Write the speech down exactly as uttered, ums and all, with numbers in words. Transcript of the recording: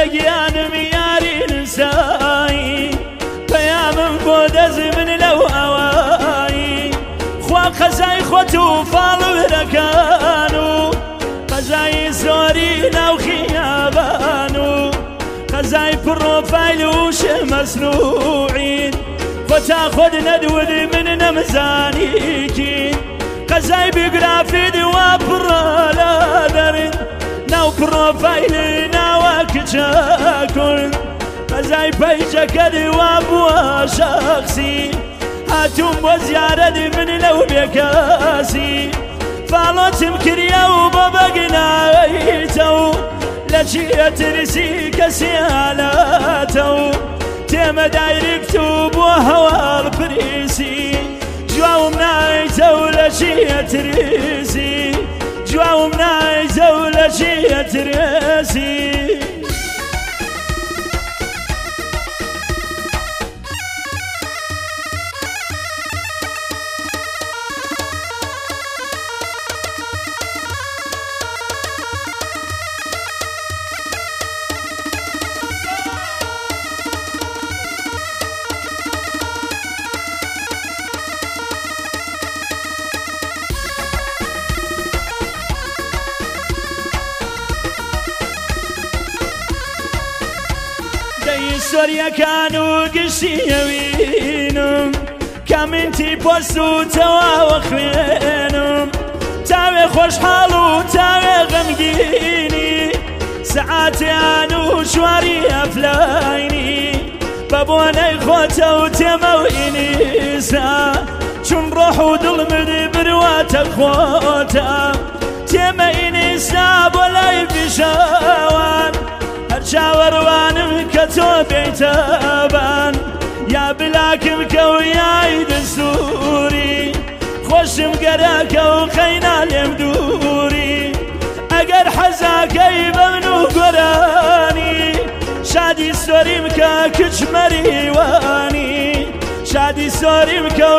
لقيان ميارين ساي بيام بودز من لو أواي خوا خزاي خوتو فالو ركانو خزاي زورينا وخيابانو خزاي بروفايل وش مصنوعين فتاخد ندود من نمزانيكين خزاي بجرافيد وبرا درين ناو بروفايل ناوك تشاكل خزاي بيجك وابوا شخصي هاتم وزيارة من لو بكاسي فالوت مكريا وببقنايتو لشي ترسي كسيالاتو تيما دايركتوب وهوا البريسي جواو منايتو لشي ترسي جواو منايتو لشي ترسي سوريا كانوا قشيوينهم كامنتي بوستو توا وخوينهم تاوي خوش حالو تاوي غمقيني ساعاتي انو شواري افلايني بابوني خوتو تمويني سا شون روحو دل مدبر واتك خوتا تميني ساب ولا يبشاوان شاوروانم كتو بيتابان يا بلاكم كوياي دستوري خوشم قراك وخينا لمدوري اقر حزاكي بمنو قراني شادي سوري مكا كجمري واني شادي سوري مكا